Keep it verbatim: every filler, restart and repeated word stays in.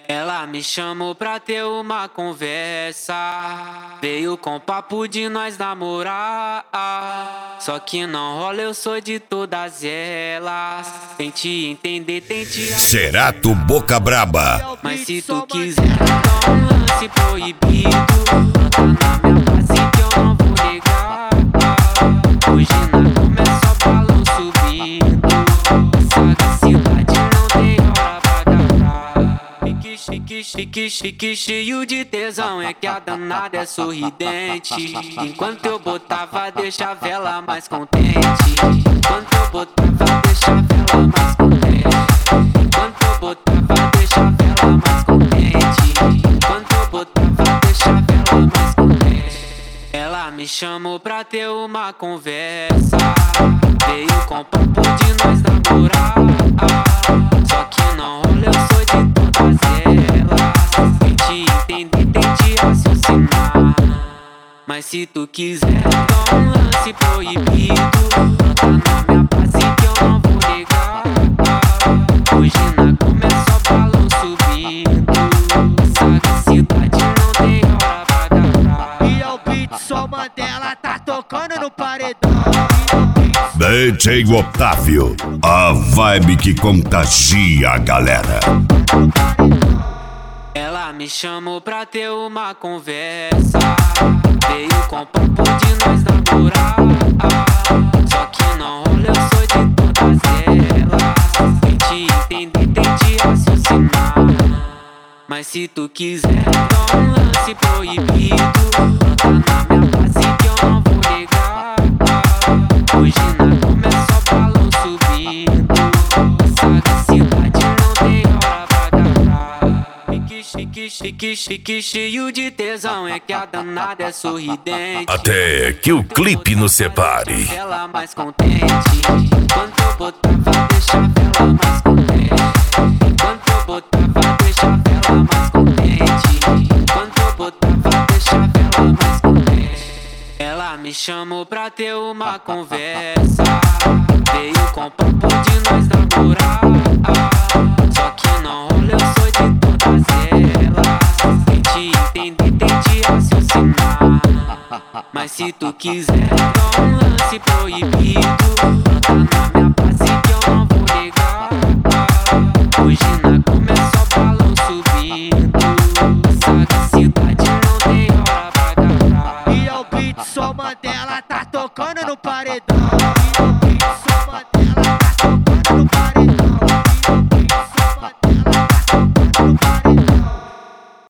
Ela me chamou pra ter uma conversa, veio com papo de nós namorar. Só que não rola, eu sou de todas elas. Tente entender, tente Cerato Boca Braba. Mas se tu quiser dar um lance proibido, brota na minha base que eu não vou negar. Hoje na cama é só balão subindo, sagacidade não tem hora pra agarrar. Fique chique, chique, chique, cheio de tesão, é que a danada é sorridente. Enquanto eu botava, deixava ela mais contente. Enquanto eu botava, deixava ela mais contente. Enquanto eu botava, deixava ela mais contente. Enquanto eu botava, deixava ela mais contente. Ela me chamou pra ter uma conversa, veio com papo de nós namorar. Só que não rola, eu sou de todas elas. Tente entender, tente raciocinar. Mas se tu quiser dar um lance proibido, brota na minha base que eu não vou negar. Hoje na cama é só balão subindo, sagacidade não tem hora pra agarrar. E é o beat, só Mandela tá tocando no paredão. D J Otávio, a vibe que contagia a galera. Ela me chamou pra ter uma conversa, veio com papo de nós namorar. Só que não rola, eu sou de todas elas. Tente entender, tente raciocinar. Mas se tu quiser dar um lance proibido, brota na minha base que eu não vou negar. Hoje na cama é só balão subindo, sagacidade não tem hora pra agarrar. Fique chique, chique, chique, cheio de tesão, é que a danada é sorridente. Até que o clipe nos separe. Ela mais contente. Enquanto eu botava, deixava ela mais contente. Enquanto eu botava, deixava ela mais contente. Enquanto eu botava, deixava ela mais contente. Ela me chamou pra ter uma conversa, veio com papo de nós namorar. Só que não rola, eu sou de todas elas. Tente entender, tente raciocinar. Mas se tu quiser dar um lance proibido, brota na minha base que eu não vou negar. Hoje na cama é só balão subindo, sagacidade não tem hora pra agarrar. E é o beat, só Mandela tá tocando no paredão.